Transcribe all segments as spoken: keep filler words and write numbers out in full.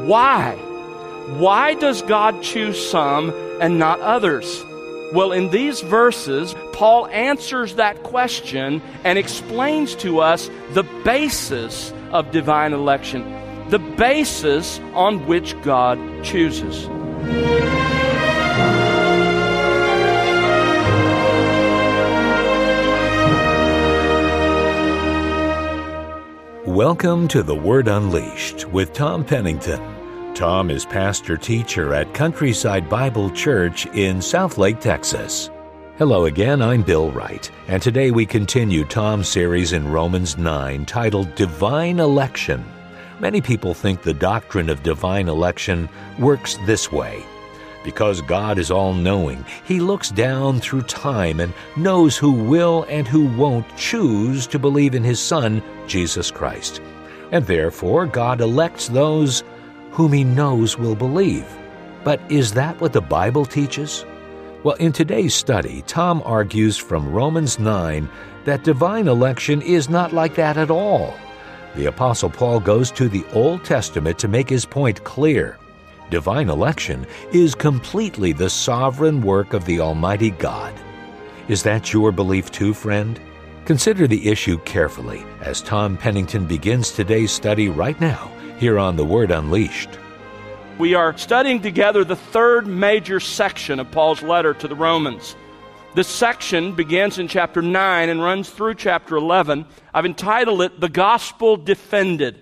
Why? Why does God choose some and not others? Well, in these verses, Paul answers that question and explains to us the basis of divine election, the basis on which God chooses. Welcome to The Word Unleashed with Tom Pennington. Tom is pastor-teacher at Countryside Bible Church in Southlake, Texas. Hello again, I'm Bill Wright, and today we continue Tom's series in Romans nine titled Divine Election. Many people think the doctrine of divine election works this way. Because God is all-knowing, He looks down through time and knows who will and who won't choose to believe in His Son, Jesus Christ. And therefore, God elects those whom He knows will believe. But is that what the Bible teaches? Well, in today's study, Tom argues from Romans nine that divine election is not like that at all. The Apostle Paul goes to the Old Testament to make his point clear. Divine election is completely the sovereign work of the Almighty God. Is that your belief too, friend? Consider the issue carefully as Tom Pennington begins today's study right now here on The Word Unleashed. We are studying together the third major section of Paul's letter to the Romans. This section begins in chapter nine and runs through chapter eleven. I've entitled it, The Gospel Defended.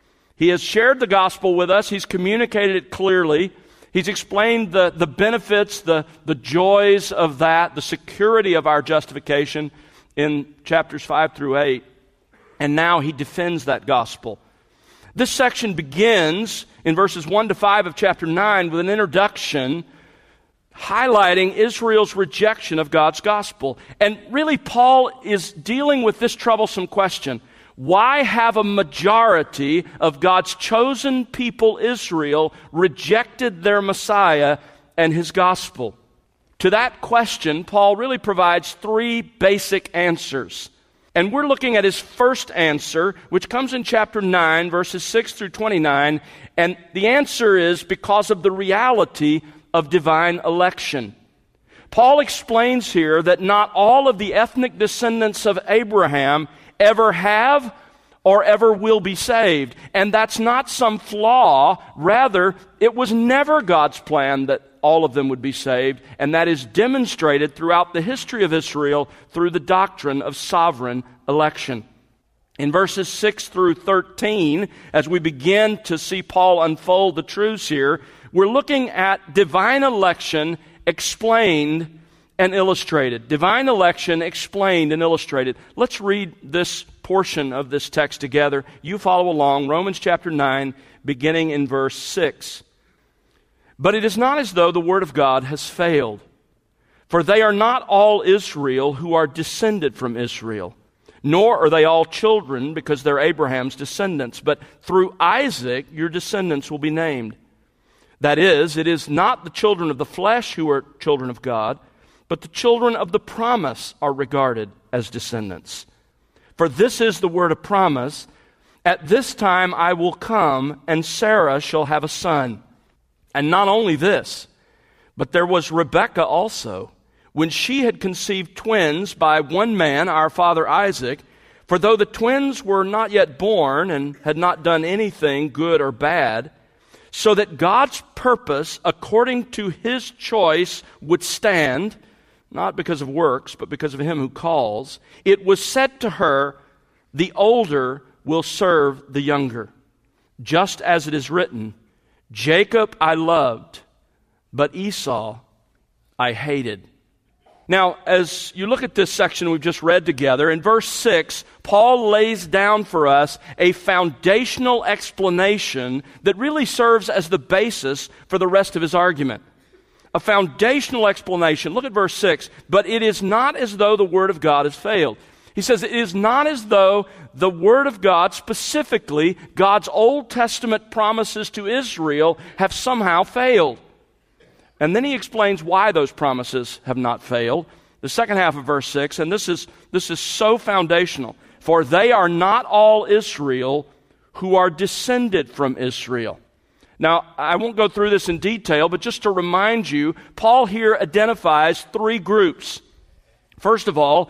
He has shared the gospel with us. He's communicated it clearly. He's explained the, the benefits, the, the joys of that, the security of our justification in chapters five through eight. And now he defends that gospel. This section begins in verses one to five of chapter nine with an introduction highlighting Israel's rejection of God's gospel. And really, Paul is dealing with this troublesome question. Why have a majority of God's chosen people, Israel, rejected their Messiah and His gospel? To that question, Paul really provides three basic answers. And we're looking at his first answer, which comes in chapter nine, verses six through twenty-nine. And the answer is because of the reality of divine election. Paul explains here that not all of the ethnic descendants of Abraham ever have or ever will be saved. And that's not some flaw. Rather, it was never God's plan that all of them would be saved. And that is demonstrated throughout the history of Israel through the doctrine of sovereign election. In verses six through thirteen, as we begin to see Paul unfold the truths here, we're looking at divine election explained and illustrated. Divine election explained and illustrated. Let's read this portion of this text together. You follow along. Romans chapter nine, beginning in verse six. But it is not as though the word of God has failed. For they are not all Israel who are descended from Israel, nor are they all children because they're Abraham's descendants. But through Isaac your descendants will be named. That is, it is not the children of the flesh who are children of God, but the children of the promise are regarded as descendants. For this is the word of promise, at this time I will come, and Sarah shall have a son. And not only this, but there was Rebekah also, when she had conceived twins by one man, our father Isaac. For though the twins were not yet born, and had not done anything good or bad, so that God's purpose, according to His choice, would stand, not because of works, but because of Him who calls, it was said to her, the older will serve the younger. Just as it is written, Jacob I loved, but Esau I hated. Now, as you look at this section we've just read together, in verse six, Paul lays down for us a foundational explanation that really serves as the basis for the rest of his argument. A foundational explanation. Look at verse six. But it is not as though the word of God has failed. He says it is not as though the word of God, specifically God's Old Testament promises to Israel, have somehow failed. And then he explains why those promises have not failed. The second half of verse six, and this is, this is so foundational. For they are not all Israel who are descended from Israel. Now, I won't go through this in detail, but just to remind you, Paul here identifies three groups. First of all,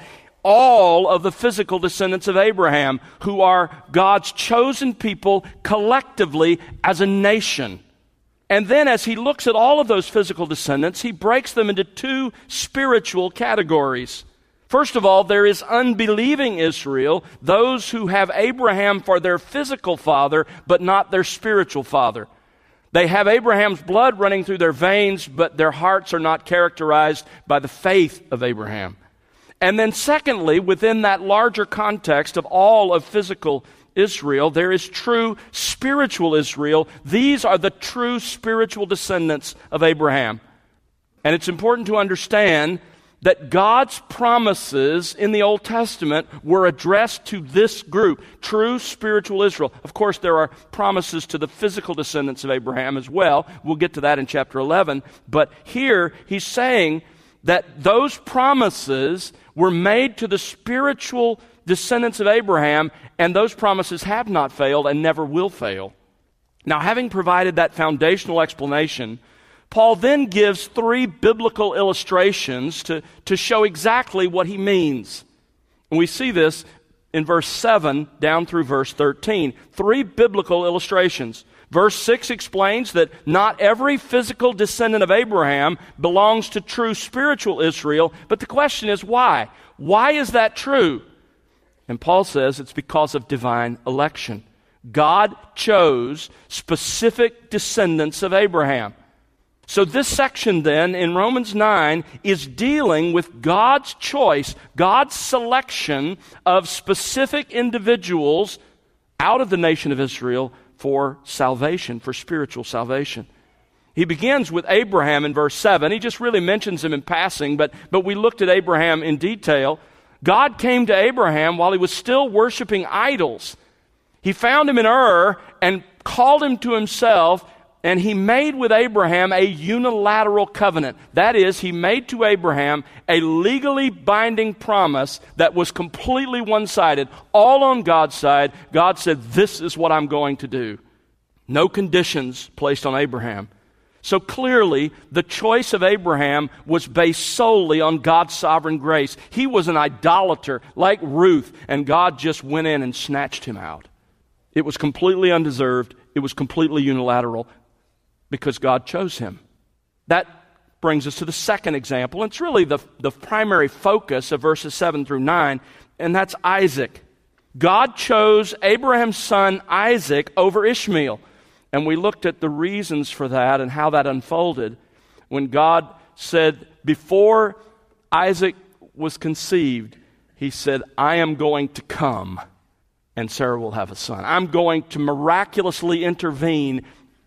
all of the physical descendants of Abraham, who are God's chosen people collectively as a nation. And then as he looks at all of those physical descendants, he breaks them into two spiritual categories. First of all, there is unbelieving Israel, those who have Abraham for their physical father, but not their spiritual father. They have Abraham's blood running through their veins, but their hearts are not characterized by the faith of Abraham. And then secondly, within that larger context of all of physical Israel, there is true spiritual Israel. These are the true spiritual descendants of Abraham. And it's important to understand that God's promises in the Old Testament were addressed to this group, true spiritual Israel. Of course, there are promises to the physical descendants of Abraham as well. We'll get to that in chapter eleven. But here, he's saying that those promises were made to the spiritual descendants of Abraham, and those promises have not failed and never will fail. Now, having provided that foundational explanation, Paul then gives three biblical illustrations to, to show exactly what he means. And we see this in verse seven down through verse thirteen. Three biblical illustrations. Verse six explains that not every physical descendant of Abraham belongs to true spiritual Israel, but the question is why? Why is that true? And Paul says it's because of divine election. God chose specific descendants of Abraham. So this section then in Romans nine is dealing with God's choice, God's selection of specific individuals out of the nation of Israel for salvation, for spiritual salvation. He begins with Abraham in verse seven. He just really mentions him in passing, but, but we looked at Abraham in detail. God came to Abraham while he was still worshiping idols. He found him in Ur and called him to himself, and he made with Abraham a unilateral covenant. That is, he made to Abraham a legally binding promise that was completely one-sided, all on God's side. God said, this is what I'm going to do. No conditions placed on Abraham. So clearly, the choice of Abraham was based solely on God's sovereign grace. He was an idolater like Ruth, and God just went in and snatched him out. It was completely undeserved. It was completely unilateral, because God chose him. That brings us to the second example. It's really the, the primary focus of verses seven through nine, and that's Isaac. God chose Abraham's son Isaac over Ishmael. And we looked at the reasons for that and how that unfolded when God said, before Isaac was conceived, he said, I am going to come and Sarah will have a son. I'm going to miraculously intervene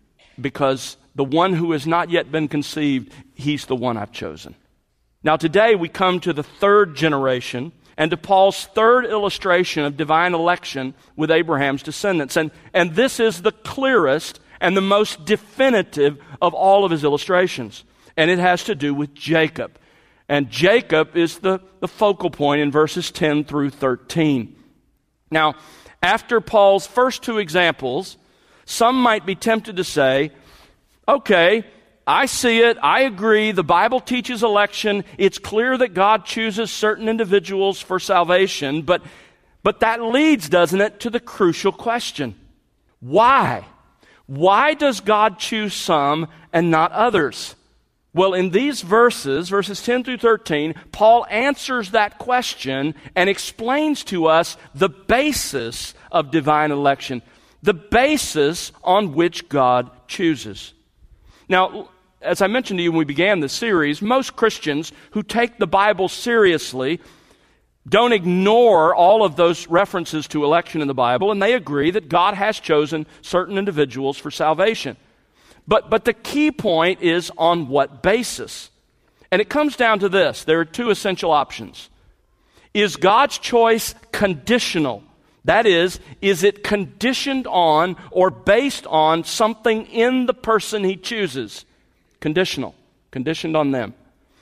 because the one who has not yet been conceived, he's the one I've chosen. Now today we come to the third generation and to Paul's third illustration of divine election with Abraham's descendants. And, and this is the clearest and the most definitive of all of his illustrations. And it has to do with Jacob. And Jacob is the, the focal point in verses ten through thirteen. Now, after Paul's first two examples, some might be tempted to say, okay, I see it, I agree, the Bible teaches election, it's clear that God chooses certain individuals for salvation, but, but that leads, doesn't it, to the crucial question. Why? Why does God choose some and not others? Well, in these verses, verses ten through thirteen, Paul answers that question and explains to us the basis of divine election, the basis on which God chooses. Now, as I mentioned to you when we began this series, most Christians who take the Bible seriously don't ignore all of those references to election in the Bible, and they agree that God has chosen certain individuals for salvation. But, but the key point is on what basis? And it comes down to this. There are two essential options. Is God's choice conditional? That is, is it conditioned on or based on something in the person he chooses? Conditional. Conditioned on them.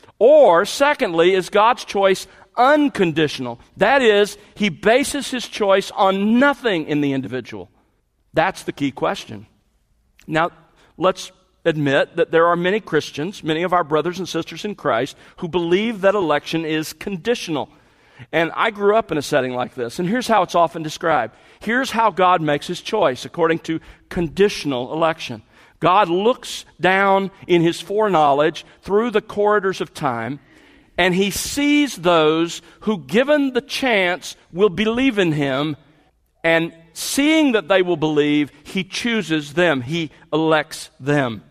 Or, secondly, is God's choice unconditional? That is, he bases his choice on nothing in the individual. That's the key question. Now, let's admit that there are many Christians, many of our brothers and sisters in Christ, who believe that election is conditional. And I grew up in a setting like this, and here's how it's often described. Here's how God makes his choice according to conditional election. God looks down in his foreknowledge through the corridors of time, and he sees those who, given the chance, will believe in him, and seeing that they will believe, he chooses them. He elects them.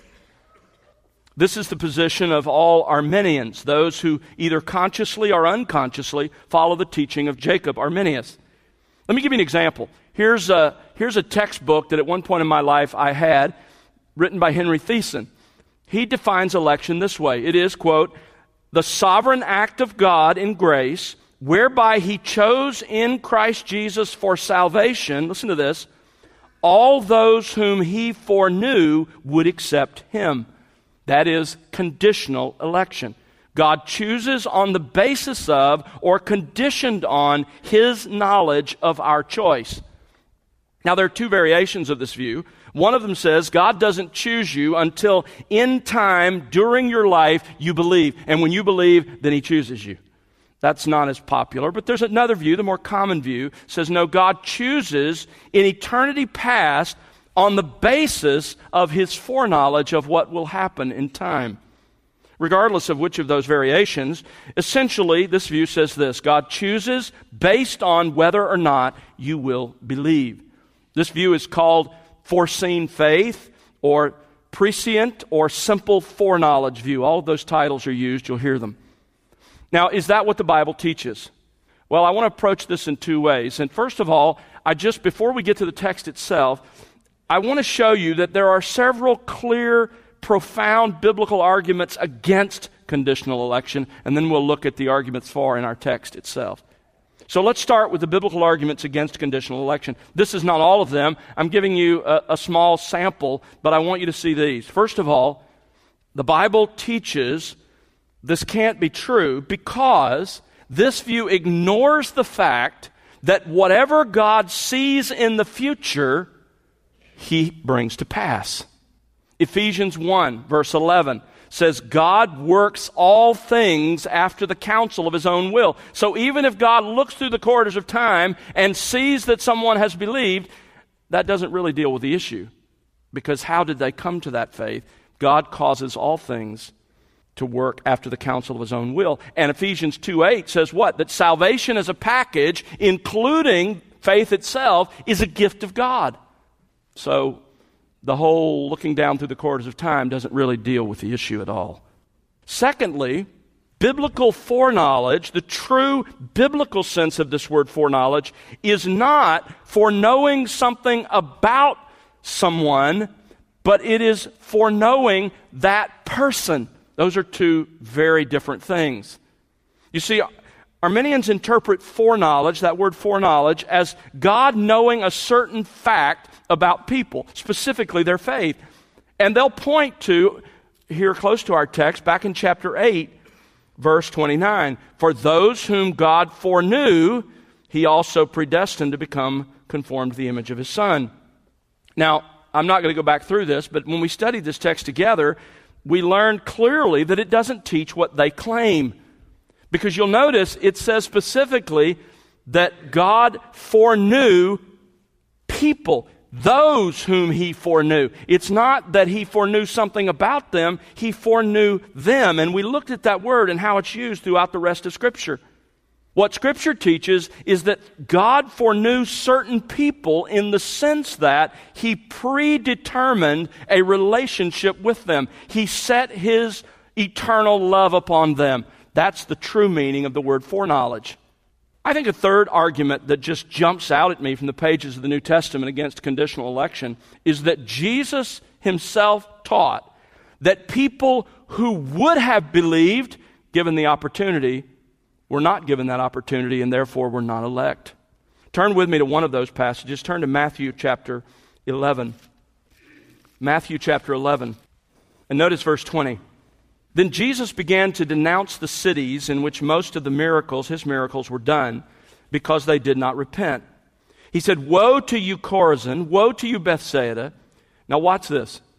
This is the position of all Arminians, those who either consciously or unconsciously follow the teaching of Jacob Arminius. Let me give you an example. Here's a, here's a textbook that at one point in my life I had, written by Henry Thiessen. He defines election this way. It is, quote, the sovereign act of God in grace, whereby he chose in Christ Jesus for salvation, listen to this, all those whom he foreknew would accept him. That is conditional election. God chooses on the basis of or conditioned on his knowledge of our choice. Now, there are two variations of this view. One of them says God doesn't choose you until in time during your life you believe. And when you believe, then he chooses you. That's not as popular. But there's another view, the more common view, says no, God chooses in eternity past on the basis of his foreknowledge of what will happen in time. Regardless of which of those variations, essentially this view says this: God chooses based on whether or not you will believe. This view is called foreseen faith or prescient or simple foreknowledge view. All of those titles are used. You'll hear them. Now, is that what the Bible teaches? Well, I want to approach this in two ways. And first of all, I just, before we get to the text itself, I want to show you that there are several clear, profound biblical arguments against conditional election, and then we'll look at the arguments for in our text itself. So let's start with the biblical arguments against conditional election. This is not all of them. I'm giving you a, a small sample, but I want you to see these. First of all, the Bible teaches this can't be true because this view ignores the fact that whatever God sees in the future, he brings to pass. Ephesians one, verse eleven says, God works all things after the counsel of his own will. So even if God looks through the corridors of time and sees that someone has believed, that doesn't really deal with the issue. Because how did they come to that faith? God causes all things to work after the counsel of his own will. And Ephesians two eight says what? That salvation as a package, including faith itself, is a gift of God. So the whole looking down through the corridors of time doesn't really deal with the issue at all. Secondly, biblical foreknowledge, the true biblical sense of this word foreknowledge, is not foreknowing something about someone, but it is foreknowing that person. Those are two very different things. You see, Arminians interpret foreknowledge, that word foreknowledge, as God knowing a certain fact about people, specifically their faith. And they'll point to, here close to our text, back in chapter eight, verse twenty-nine, for those whom God foreknew, he also predestined to become conformed to the image of his Son. Now, I'm not going to go back through this, but when we studied this text together, we learned clearly that it doesn't teach what they claim. Because you'll notice it says specifically that God foreknew people, those whom he foreknew. It's not that he foreknew something about them, he foreknew them. And we looked at that word and how it's used throughout the rest of Scripture. What Scripture teaches is that God foreknew certain people in the sense that he predetermined a relationship with them. He set his eternal love upon them. That's the true meaning of the word foreknowledge. I think a third argument that just jumps out at me from the pages of the New Testament against conditional election is that Jesus himself taught that people who would have believed, given the opportunity, were not given that opportunity and therefore were not elect. Turn with me to one of those passages. Turn to Matthew chapter eleven. Matthew chapter eleven. And notice verse twenty. Then Jesus began to denounce the cities in which most of the miracles, his miracles, were done because they did not repent. He said, woe to you, Chorazin, woe to you, Bethsaida. Now watch this.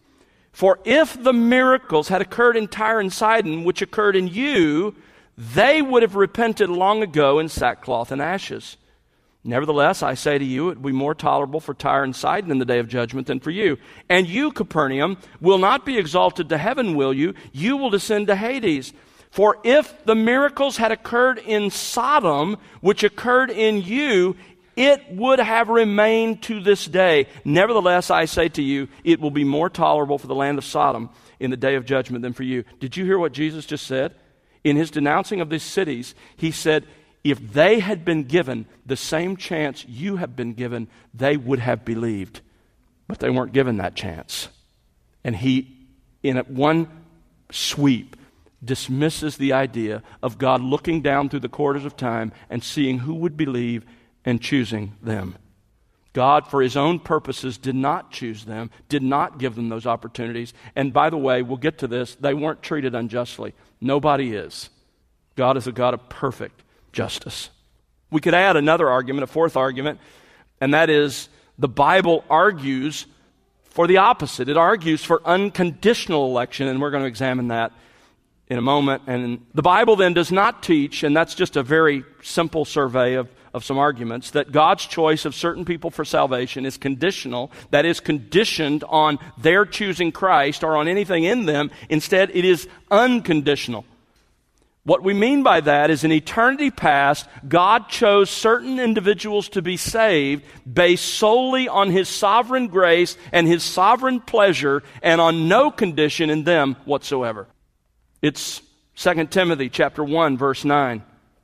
For if the miracles had occurred in Tyre and Sidon, which occurred in you, they would have repented long ago in sackcloth and ashes. Nevertheless, I say to you, it will be more tolerable for Tyre and Sidon in the day of judgment than for you. And you, Capernaum, will not be exalted to heaven, will you? You will descend to Hades. For if the miracles had occurred in Sodom, which occurred in you, it would have remained to this day. Nevertheless, I say to you, it will be more tolerable for the land of Sodom in the day of judgment than for you. Did you hear what Jesus just said? In his denouncing of these cities, he said, if they had been given the same chance you have been given, they would have believed. But they weren't given that chance. And he, in one sweep, dismisses the idea of God looking down through the quarters of time and seeing who would believe and choosing them. God, for his own purposes, did not choose them, did not give them those opportunities. And by the way, we'll get to this, they weren't treated unjustly. Nobody is. God is a God of perfect justice. We could add another argument, a fourth argument, and that is the Bible argues for the opposite. It argues for unconditional election, and we're going to examine that in a moment. And the Bible then does not teach, and that's just a very simple survey of, of some arguments, that God's choice of certain people for salvation is conditional, that is conditioned on their choosing Christ or on anything in them. Instead, it is unconditional. What we mean by that is in eternity past, God chose certain individuals to be saved based solely on his sovereign grace and his sovereign pleasure and on no condition in them whatsoever. It's Second Timothy chapter one, verse nine.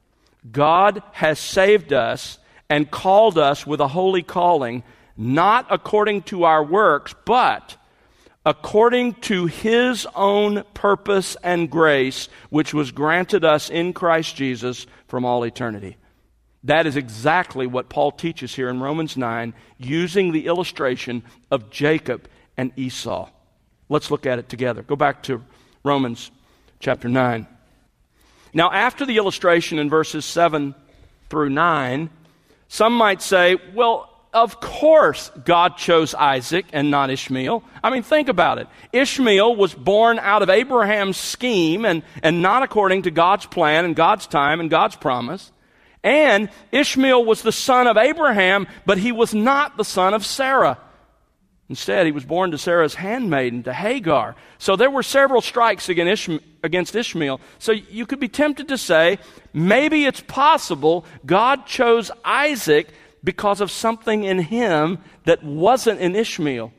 God has saved us and called us with a holy calling, not according to our works, but according to his own purpose and grace, which was granted us in Christ Jesus from all eternity. That is exactly what Paul teaches here in Romans nine, using the illustration of Jacob and Esau. Let's look at it together. Go back to Romans chapter nine. Now, after the illustration in verses seven through nine, some might say, well, of course God chose Isaac and not Ishmael. I mean, think about it. Ishmael was born out of Abraham's scheme and, and not according to God's plan and God's time and God's promise. And Ishmael was the son of Abraham, but he was not the son of Sarah. Instead, he was born to Sarah's handmaiden, to Hagar. So there were several strikes against Ishmael. So you could be tempted to say, maybe it's possible God chose Isaac because of something in him that wasn't in Ishmael.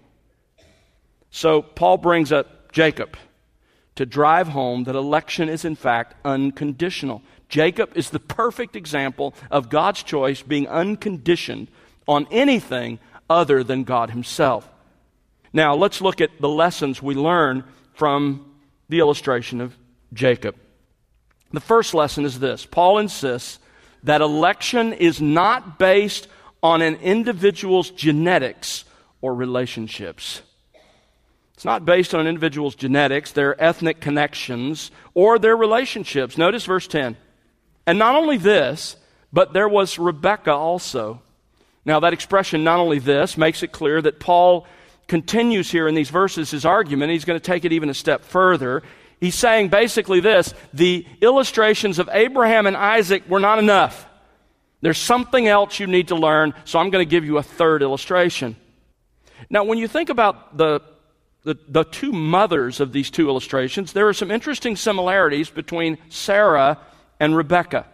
So Paul brings up Jacob to drive home that election is in fact unconditional. Jacob is the perfect example of God's choice being unconditioned on anything other than God himself. Now let's look at the lessons we learn from the illustration of Jacob. The first lesson is this. Paul insists that election is not based on an individual's genetics or relationships. It's not based on an individual's genetics, their ethnic connections, or their relationships. Notice verse ten. And not only this, but there was Rebekah also. Now that expression, not only this, makes it clear that Paul continues here in these verses his argument. He's going to take it even a step further. He's saying basically this: the illustrations of Abraham and Isaac were not enough. There's something else you need to learn, so I'm going to give you a third illustration. Now, when you think about the, the, the two mothers of these two illustrations, there are some interesting similarities between Sarah and Rebekah.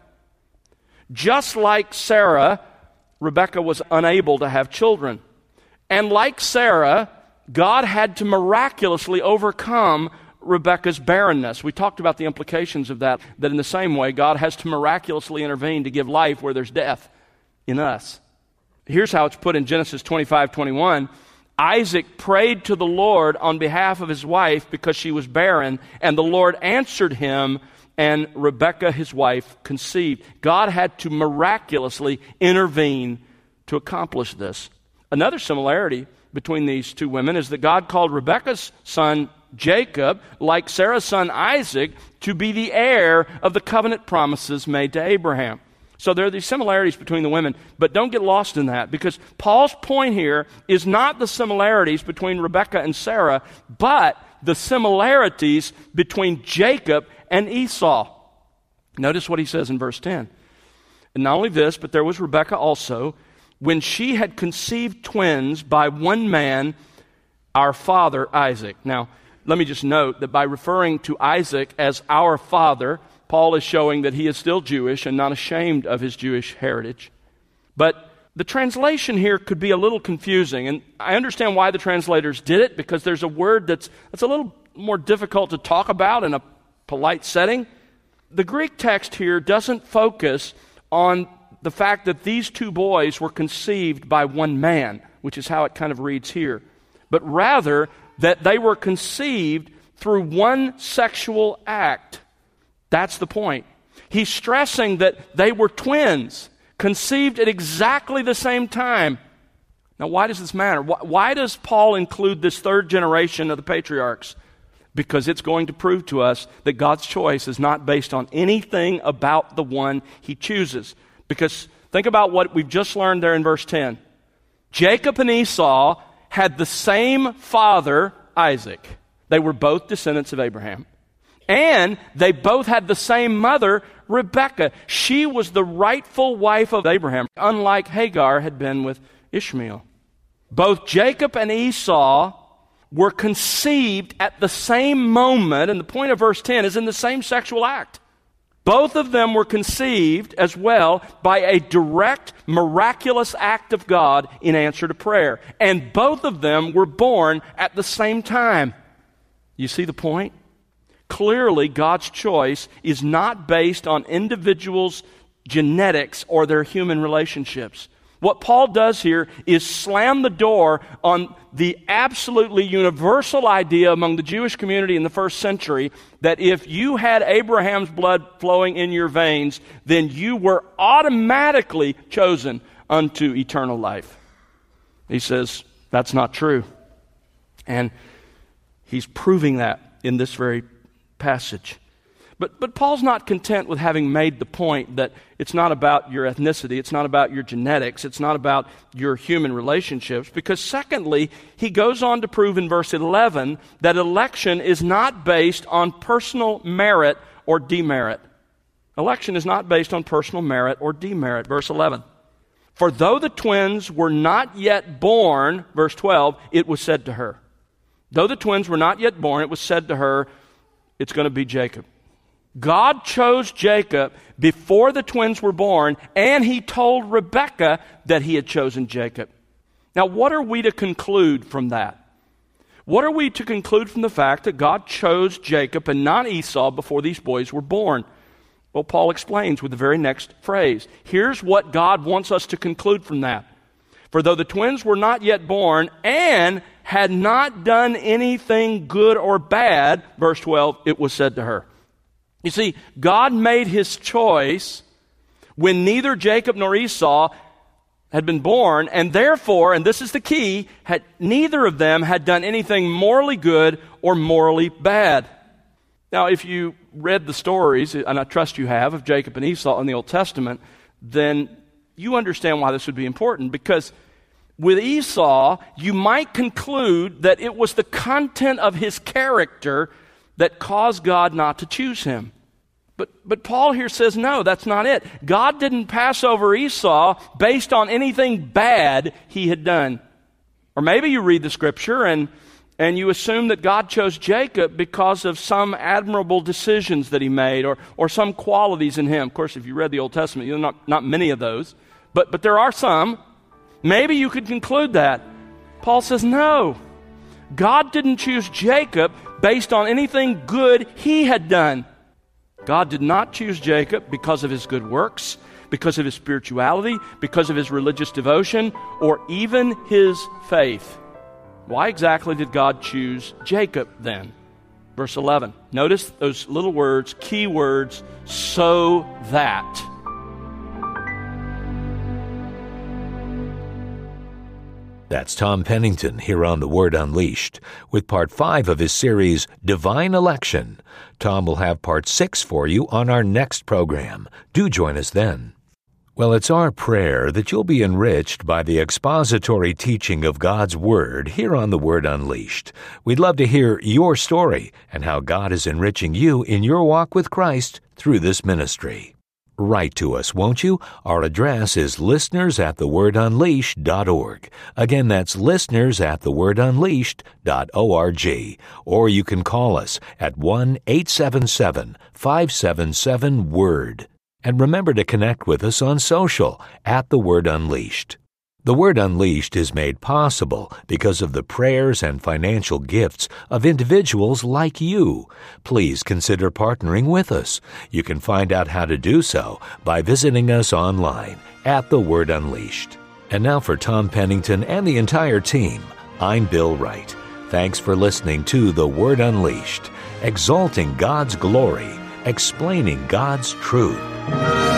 Just like Sarah, Rebekah was unable to have children. And like Sarah, God had to miraculously overcome Rebekah's barrenness. We talked about the implications of that, that in the same way, God has to miraculously intervene to give life where there's death in us. Here's how it's put in Genesis twenty-five twenty-one. Isaac prayed to the Lord on behalf of his wife because she was barren, and the Lord answered him, and Rebekah, his wife, conceived. God had to miraculously intervene to accomplish this. Another similarity between these two women is that God called Rebekah's son Jacob, like Sarah's son Isaac, to be the heir of the covenant promises made to Abraham. So there are these similarities between the women, but don't get lost in that, because Paul's point here is not the similarities between Rebekah and Sarah, but the similarities between Jacob and Esau. Notice what he says in verse ten. And not only this, but there was Rebekah also, when she had conceived twins by one man, our father Isaac. Now, let me just note that by referring to Isaac as our father, Paul is showing that he is still Jewish and not ashamed of his Jewish heritage. But the translation here could be a little confusing, and I understand why the translators did it, because there's a word that's, that's a little more difficult to talk about in a polite setting. The Greek text here doesn't focus on the fact that these two boys were conceived by one man, which is how it kind of reads here, but rather that they were conceived through one sexual act. That's the point. He's stressing that they were twins, conceived at exactly the same time. Now, why does this matter? Why, why does Paul include this third generation of the patriarchs? Because it's going to prove to us that God's choice is not based on anything about the one he chooses. Because think about what we've just learned there in verse ten. Jacob and Esau had the same father, Isaac. They were both descendants of Abraham. And they both had the same mother, Rebekah. She was the rightful wife of Abraham, unlike Hagar had been with Ishmael. Both Jacob and Esau were conceived at the same moment, and the point of verse ten is in the same sexual act. Both of them were conceived as well by a direct, miraculous act of God in answer to prayer. And both of them were born at the same time. You see the point? Clearly, God's choice is not based on individuals' genetics or their human relationships. What Paul does here is slam the door on the absolutely universal idea among the Jewish community in the first century that if you had Abraham's blood flowing in your veins, then you were automatically chosen unto eternal life. He says that's not true. And he's proving that in this very passage. But but Paul's not content with having made the point that it's not about your ethnicity, it's not about your genetics, it's not about your human relationships, because secondly, he goes on to prove in verse eleven that election is not based on personal merit or demerit. Election is not based on personal merit or demerit. Verse eleven. For though the twins were not yet born, verse twelve, it was said to her. Though the twins were not yet born, it was said to her, it's going to be Jacob. God chose Jacob before the twins were born, and he told Rebekah that he had chosen Jacob. Now, what are we to conclude from that? What are we to conclude from the fact that God chose Jacob and not Esau before these boys were born? Well, Paul explains with the very next phrase. Here's what God wants us to conclude from that. For though the twins were not yet born and had not done anything good or bad, verse twelve, it was said to her. You see, God made his choice when neither Jacob nor Esau had been born, and therefore, and this is the key, had, neither of them had done anything morally good or morally bad. Now, if you read the stories, and I trust you have, of Jacob and Esau in the Old Testament, then you understand why this would be important, because with Esau, you might conclude that it was the content of his character that caused God not to choose him. But, but Paul here says, no, that's not it. God didn't pass over Esau based on anything bad he had done. Or maybe you read the scripture and, and you assume that God chose Jacob because of some admirable decisions that he made or, or some qualities in him. Of course, if you read the Old Testament, you know, not, not many of those. But, but there are some. Maybe you could conclude that. Paul says, no. God didn't choose Jacob based on anything good he had done. God did not choose Jacob because of his good works, because of his spirituality, because of his religious devotion, or even his faith. Why exactly did God choose Jacob then? Verse eleven. Notice those little words, key words, so that. That's Tom Pennington here on The Word Unleashed with part five of his series, Divine Election. Tom will have part six for you on our next program. Do join us then. Well, it's our prayer that you'll be enriched by the expository teaching of God's Word here on The Word Unleashed. We'd love to hear your story and how God is enriching you in your walk with Christ through this ministry. Write to us, won't you? Our address is listeners at the word unleashed dot org. Again, that's listeners at the word unleashed dot org. Or you can call us at one eight seven seven, five seven seven, WORD. And remember to connect with us on social at The Word Unleashed. The Word Unleashed is made possible because of the prayers and financial gifts of individuals like you. Please consider partnering with us. You can find out how to do so by visiting us online at The Word Unleashed. And now for Tom Pennington and the entire team, I'm Bill Wright. Thanks for listening to The Word Unleashed, exalting God's glory, explaining God's truth.